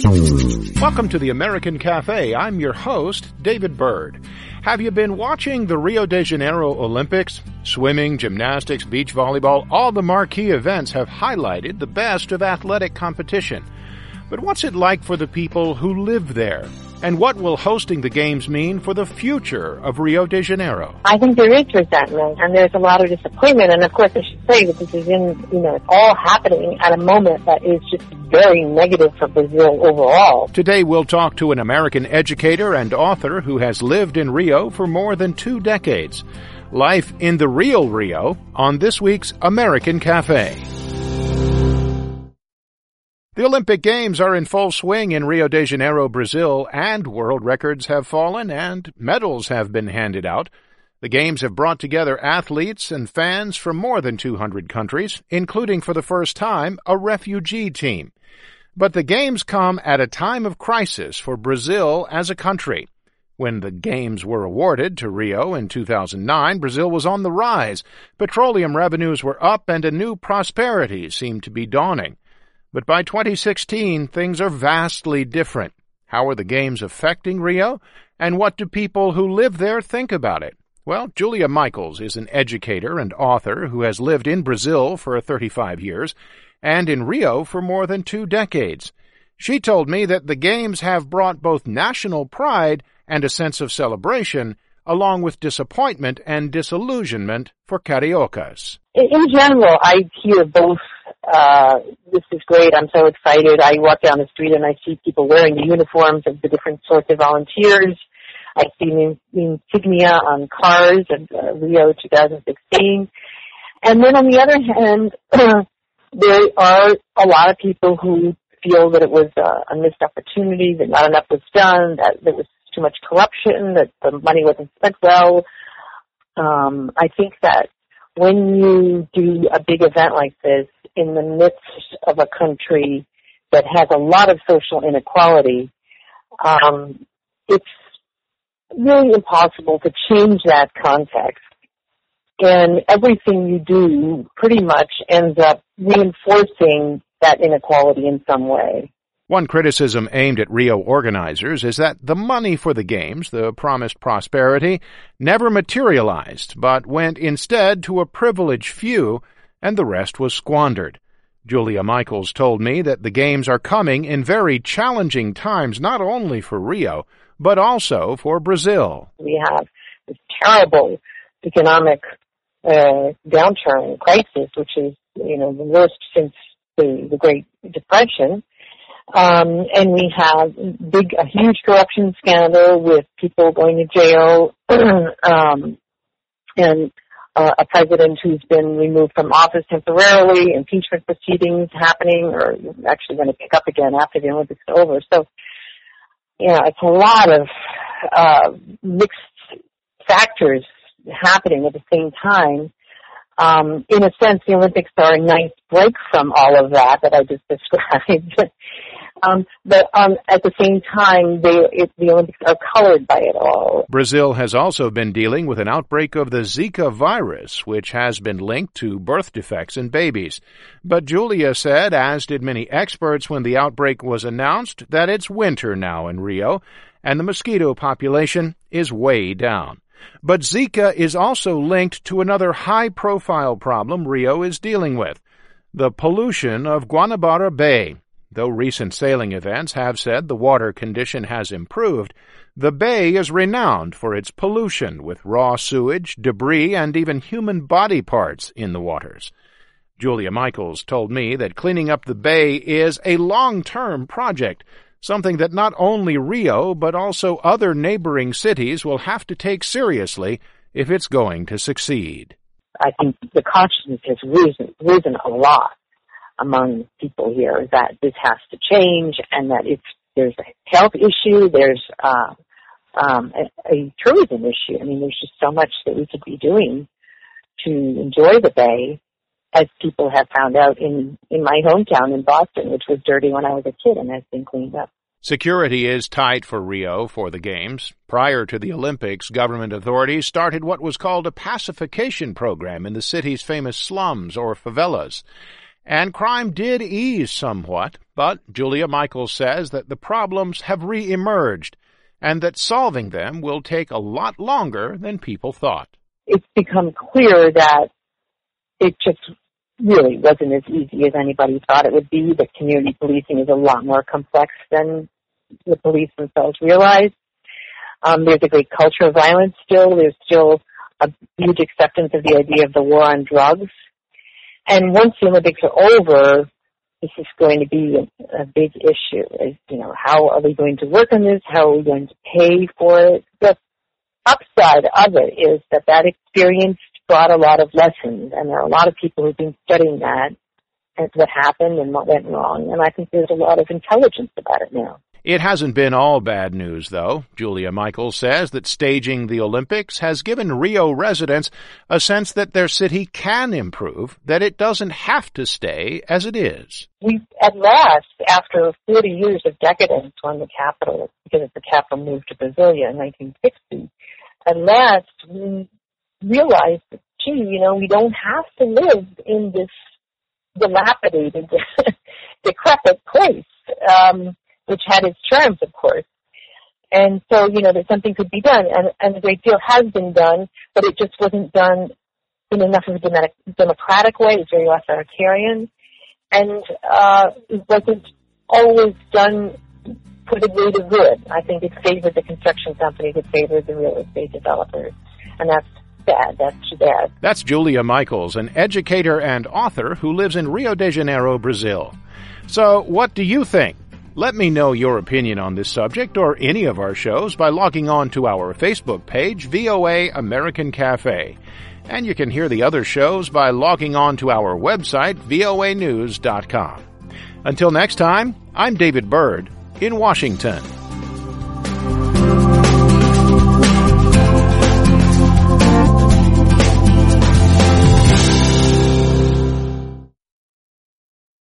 Welcome to the American Cafe. I'm your host, David Byrd. Have you been watching the Rio de Janeiro Olympics? Swimming, gymnastics, beach volleyball, all the marquee events have highlighted the best of athletic competition. But what's it like for the people who live there? And what will hosting the games mean for the future of Rio de Janeiro? I think there is resentment, and there's a lot of disappointment. And of course, I should say that this is it's all happening at a moment that is just very negative for Brazil overall. Today, we'll talk to an American educator and author who has lived in Rio for more than 2 decades. Life in the real Rio on this week's American Cafe. The Olympic Games are in full swing in Rio de Janeiro, Brazil, and world records have fallen and medals have been handed out. The Games have brought together athletes and fans from more than 200 countries, including for the first time a refugee team. But the Games come at a time of crisis for Brazil as a country. When the Games were awarded to Rio in 2009, Brazil was on the rise. Petroleum revenues were up and a new prosperity seemed to be dawning. But by 2016, things are vastly different. How are the Games affecting Rio? And what do people who live there think about it? Well, Julia Michaels is an educator and author who has lived in Brazil for 35 years and in Rio for more than 2 decades. She told me that the Games have brought both national pride and a sense of celebration, along with disappointment and disillusionment for Cariocas. In general, I hear both. This is great. I'm so excited. I walk down the street and I see people wearing the uniforms of the different sorts of volunteers. I see the insignia on cars of Rio 2016. And then on the other hand, there are a lot of people who feel that it was a missed opportunity, that not enough was done, that there was too much corruption, that the money wasn't spent well. I think that when you do a big event like this in the midst of a country that has a lot of social inequality, it's really impossible to change that context. And everything you do pretty much ends up reinforcing that inequality in some way. One criticism aimed at Rio organizers is that the money for the Games, the promised prosperity, never materialized, but went instead to a privileged few, and the rest was squandered. Julia Michaels told me that the Games are coming in very challenging times, not only for Rio, but also for Brazil. We have this terrible economic downturn crisis, which is, the worst since the Great Depression. And we have a huge corruption scandal with people going to jail, and a president who's been removed from office temporarily, impeachment proceedings happening, or actually going to pick up again after the Olympics are over. So, it's a lot of mixed factors happening at the same time. In a sense, the Olympics are a nice break from all of that I just described. But at the same time, the Olympics are colored by it all. Brazil has also been dealing with an outbreak of the Zika virus, which has been linked to birth defects in babies. But Julia said, as did many experts when the outbreak was announced, that it's winter now in Rio, and the mosquito population is way down. But Zika is also linked to another high-profile problem Rio is dealing with, the pollution of Guanabara Bay. Though recent sailing events have said the water condition has improved, the bay is renowned for its pollution with raw sewage, debris, and even human body parts in the waters. Julia Michaels told me that cleaning up the bay is a long-term project, something that not only Rio but also other neighboring cities will have to take seriously if it's going to succeed. I think the consciousness has risen a lot among people here that this has to change, and that there's a health issue, there's a tourism issue. I mean, there's just so much that we could be doing to enjoy the bay, as people have found out in my hometown in Boston, which was dirty when I was a kid and has been cleaned up. Security is tight for Rio for the Games. Prior to the Olympics, government authorities started what was called a pacification program in the city's famous slums or favelas. And crime did ease somewhat, but Julia Michaels says that the problems have re-emerged and that solving them will take a lot longer than people thought. It's become clear that it just really wasn't as easy as anybody thought it would be, that community policing is a lot more complex than the police themselves realize. There's a great culture of violence still. There's still a huge acceptance of the idea of the war on drugs. And once the Olympics are over, this is going to be a big issue. How are we going to work on this? How are we going to pay for it? The upside of it is that experience brought a lot of lessons, and there are a lot of people who've been studying that and what happened and what went wrong, and I think there's a lot of intelligence about it now. It hasn't been all bad news, though. Julia Michaels says that staging the Olympics has given Rio residents a sense that their city can improve, that it doesn't have to stay as it is. We, at last, after 40 years of decadence when the capital moved to Brasilia in 1960, at last we realized that, we don't have to live in this dilapidated, decrepit place, which had its charms, of course. And so, that something could be done, and a great deal has been done, but it just wasn't done in enough of a democratic way. It was very authoritarian, and it wasn't always done for the greater good. I think it favored the construction companies, it favored the real estate developers, and that's bad. That's too bad. That's Julia Michaels, an educator and author who lives in Rio de Janeiro, Brazil. So, what do you think? Let me know your opinion on this subject or any of our shows by logging on to our Facebook page, VOA American Cafe. And you can hear the other shows by logging on to our website, voanews.com. Until next time, I'm David Byrd in Washington.